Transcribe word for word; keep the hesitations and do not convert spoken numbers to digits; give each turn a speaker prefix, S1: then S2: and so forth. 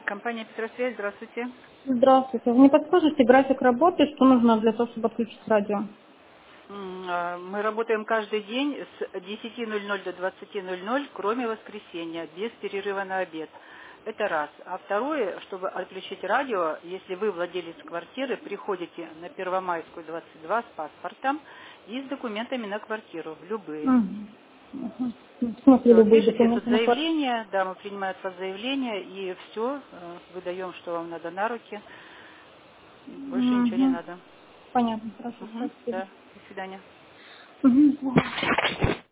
S1: Компания Петросвязь, здравствуйте.
S2: Здравствуйте. Вы не подскажете график работы, что нужно для того, чтобы отключить радио?
S1: М, а, Мы работаем каждый день с десяти ноль ноль до двадцати ноль ноль, кроме воскресенья, без перерыва на обед. Это раз. А второе, чтобы отключить радио, если вы владелец квартиры, приходите на Первомайскую двадцать два с паспортом и с документами на квартиру, любые.
S2: Мгм. Мгм. В смысле
S1: Все,
S2: любые
S1: пишите тут
S2: документы на квартиру?
S1: заявление, да, мы принимаем от вас заявление, и все, выдаем, что вам надо на руки. Больше ничего не
S2: Угу.
S1: надо.
S2: Понятно, хорошо,
S1: Мгм,
S2: спасибо.
S1: да, до свидания.
S2: Мгм.